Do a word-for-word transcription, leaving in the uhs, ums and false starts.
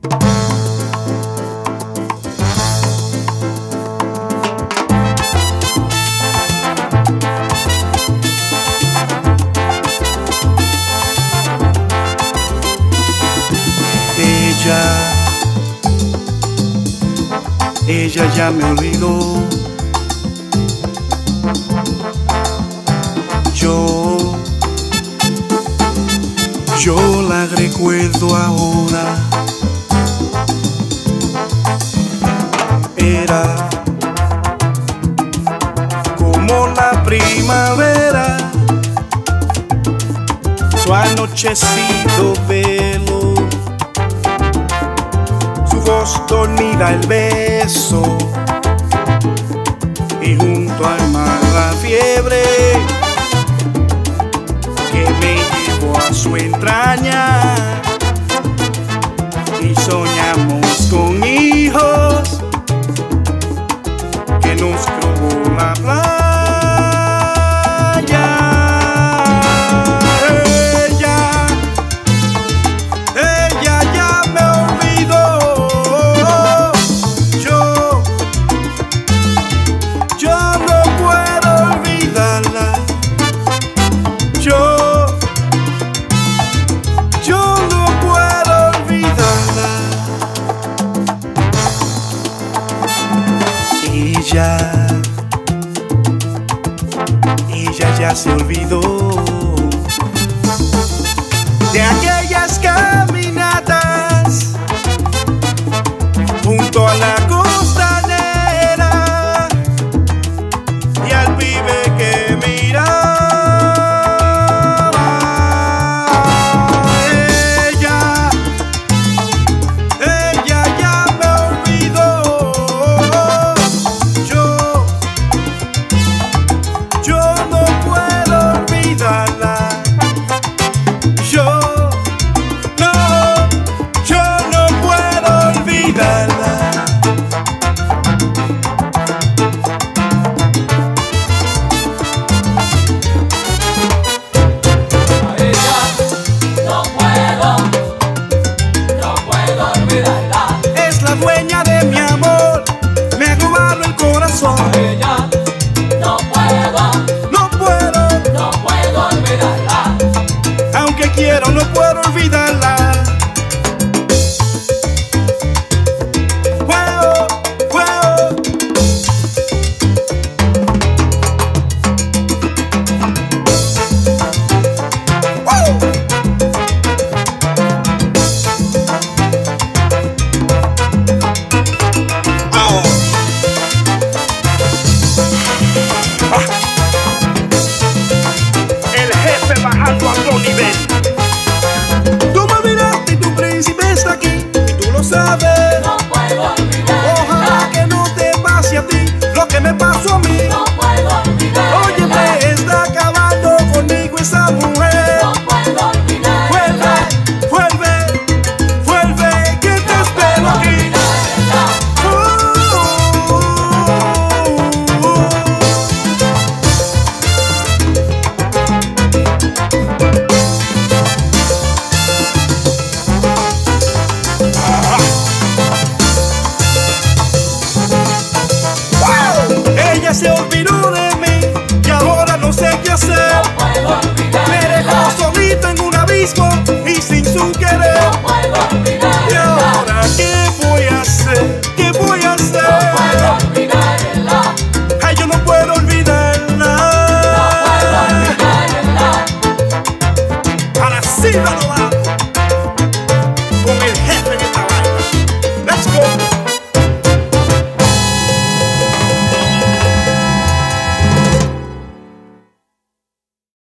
Ella ya me olvidó. Yo, yo la recuerdo ahora. Era como la primavera, su anochecido velo, su voz dormida, el beso, y junto al mar la fiebre que me llevó a su entraña, y soñamos con hijos que nos cruzó la playa. Ella, ella ya se olvidó de aquellas caminatas junto a la costanera y al pibe que miraba. Ella, ella ya me olvidó. Dueña de mi amor, me ha robado el corazón. A ella no puedo, no puedo, no puedo olvidarla. Aunque quiero, no puedo olvidarla. Juego, juego. ¡Wow! Bajando a otro nivel. Tú me miraste y tu príncipe está aquí, y tú lo sabes. No puedo olvidar. Ojalá que no te pase a ti lo que me pasó a mí. No puedo olvidar. Oye, me está acabando conmigo esa mujer. No puedo olvidar. Vuelve, vuelve, vuelve, que te espero aquí. Uh, uh, uh, uh. Ella se olvidó de mí y ahora no sé qué hacer. No puedo olvidar. Me dejó solito en un abismo y sin su querer. No puedo olvidar. Y ahora qué voy a hacer, qué voy a hacer. No puedo olvidarla. Ay, yo no puedo olvidarla. No puedo olvidarla. A la Silva no va.